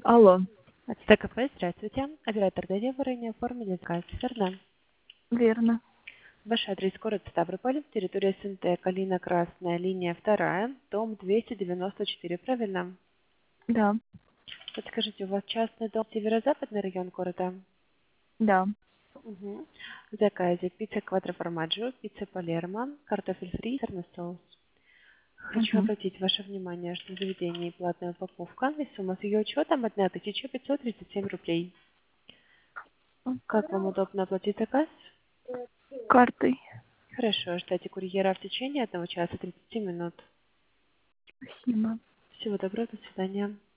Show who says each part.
Speaker 1: Алло,
Speaker 2: От СТКП, здравствуйте. Оператор Дарья Воронья, оформили заказ. Верно.
Speaker 1: верно.
Speaker 2: Ваш адрес город Ставрополь, территория СНТ, Калина Красная, линия 2, дом 294, правильно?
Speaker 1: Да,
Speaker 2: Подскажите, у вас частный дом, северо-западный район города?
Speaker 1: да.
Speaker 2: Угу. В заказе пицца квадроформаджо, пицца Палермо, картофель фри, сырный соус. Хочу
Speaker 1: Мгм.
Speaker 2: обратить ваше внимание, что в заведении платная упаковка, и сумма с ее учетом 1537 рублей. Как вам удобно оплатить заказ?
Speaker 1: Картой.
Speaker 2: Хорошо, ждите курьера в течение 1 часа 30 минут.
Speaker 1: Спасибо.
Speaker 2: Всего доброго, до свидания.